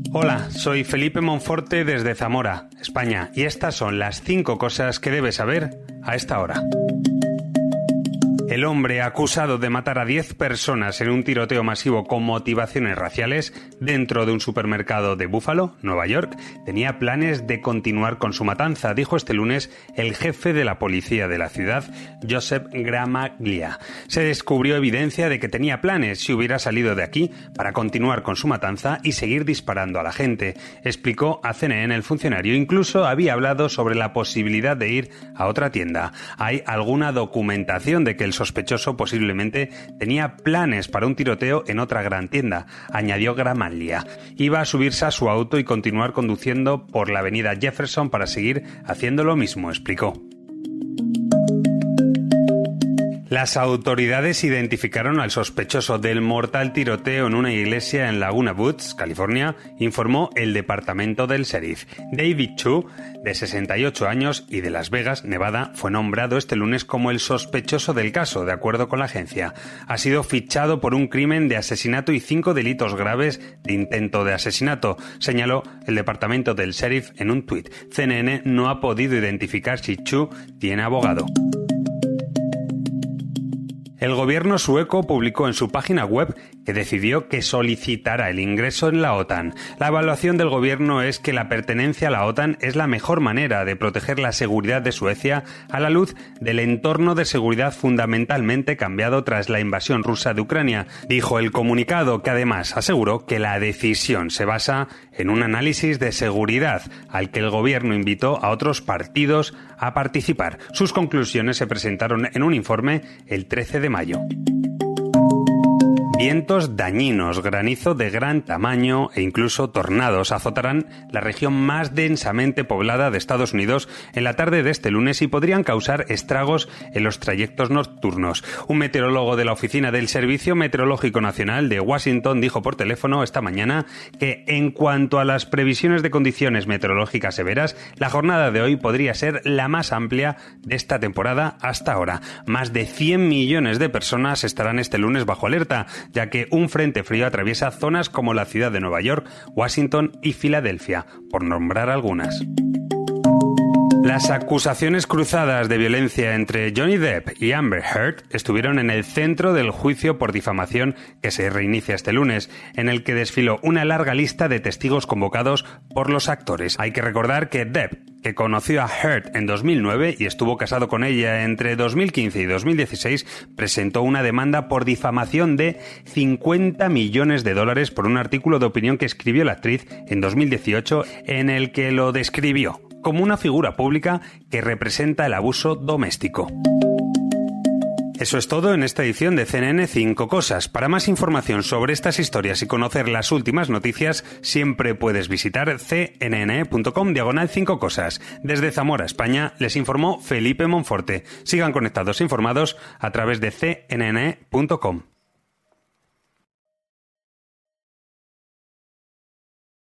Hola, soy Felipe Monforte desde Zamora, España, y estas son las 5 cosas que debes saber a esta hora. El hombre acusado de matar a 10 personas en un tiroteo masivo con motivaciones raciales dentro de un supermercado de Buffalo, Nueva York, tenía planes de continuar con su matanza, dijo este lunes el jefe de la policía de la ciudad, Joseph Gramaglia. Se descubrió evidencia de que tenía planes si hubiera salido de aquí para continuar con su matanza y seguir disparando a la gente, explicó a CNN el funcionario. Incluso había hablado sobre la posibilidad de ir a otra tienda. Hay alguna documentación de que el sospechoso posiblemente tenía planes para un tiroteo en otra gran tienda, añadió Gramaglia. Iba a subirse a su auto y continuar conduciendo por la avenida Jefferson para seguir haciendo lo mismo, explicó. Las autoridades identificaron al sospechoso del mortal tiroteo en una iglesia en Laguna Woods, California, informó el departamento del sheriff. David Chu, de 68 años y de Las Vegas, Nevada, fue nombrado este lunes como el sospechoso del caso, de acuerdo con la agencia. Ha sido fichado por un crimen de asesinato y 5 delitos graves de intento de asesinato, señaló el departamento del sheriff en un tuit. CNN no ha podido identificar si Chu tiene abogado. El gobierno sueco publicó en su página web que decidió que solicitará el ingreso en la OTAN. La evaluación del gobierno es que la pertenencia a la OTAN es la mejor manera de proteger la seguridad de Suecia a la luz del entorno de seguridad fundamentalmente cambiado tras la invasión rusa de Ucrania, dijo el comunicado, que además aseguró que la decisión se basa en un análisis de seguridad al que el gobierno invitó a otros partidos a participar. Sus conclusiones se presentaron en un informe el 13 de mayo. Vientos dañinos, granizo de gran tamaño e incluso tornados azotarán la región más densamente poblada de Estados Unidos en la tarde de este lunes y podrían causar estragos en los trayectos nocturnos. Un meteorólogo de la Oficina del Servicio Meteorológico Nacional de Washington dijo por teléfono esta mañana que en cuanto a las previsiones de condiciones meteorológicas severas, la jornada de hoy podría ser la más amplia de esta temporada hasta ahora. Más de 100 millones de personas estarán este lunes bajo alerta, ya que un frente frío atraviesa zonas como la ciudad de Nueva York, Washington y Filadelfia, por nombrar algunas. Las acusaciones cruzadas de violencia entre Johnny Depp y Amber Heard estuvieron en el centro del juicio por difamación que se reinicia este lunes, en el que desfiló una larga lista de testigos convocados por los actores. Hay que recordar que Depp, que conoció a Heard en 2009 y estuvo casado con ella entre 2015 y 2016, presentó una demanda por difamación de $50 millones por un artículo de opinión que escribió la actriz en 2018 en el que lo describió como una figura pública que representa el abuso doméstico. Eso es todo en esta edición de CNN 5 Cosas. Para más información sobre estas historias y conocer las últimas noticias, siempre puedes visitar cnn.com/5 Cosas. Desde Zamora, España, les informó Felipe Monforte. Sigan conectados e informados a través de cnn.com.